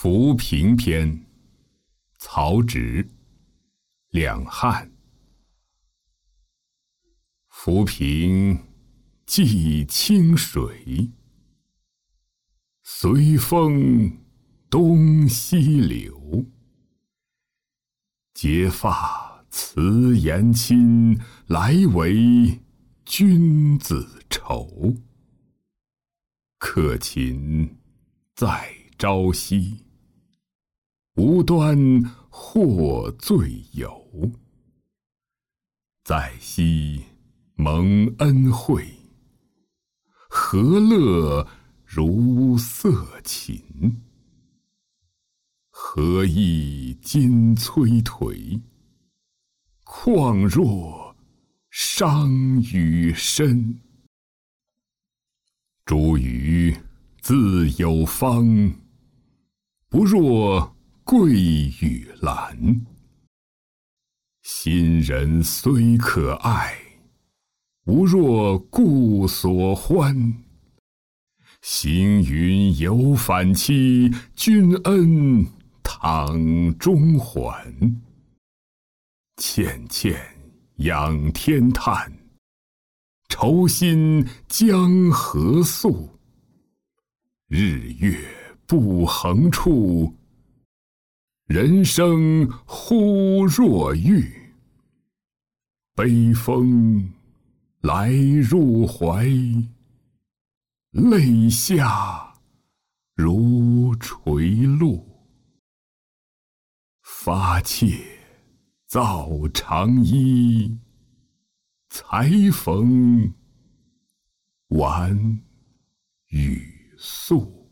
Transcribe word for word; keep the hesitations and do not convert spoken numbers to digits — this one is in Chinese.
浮萍篇，曹植，两汉。浮萍寄清水，随风东西流。结发辞言亲，来为君子愁。客琴在朝夕，无端获醉游。在昔蒙恩惠，何乐如色琴？何益今摧颓？况若伤羽身。茱萸自有芳，不若桂与兰。新人虽可爱，无若故所欢。行云有反期，君恩倘终还。倩倩仰天叹，愁心将何诉？日月不横处，人生忽若玉。悲风来入怀，泪下如垂露。发妾造长衣，裁缝挽雨素。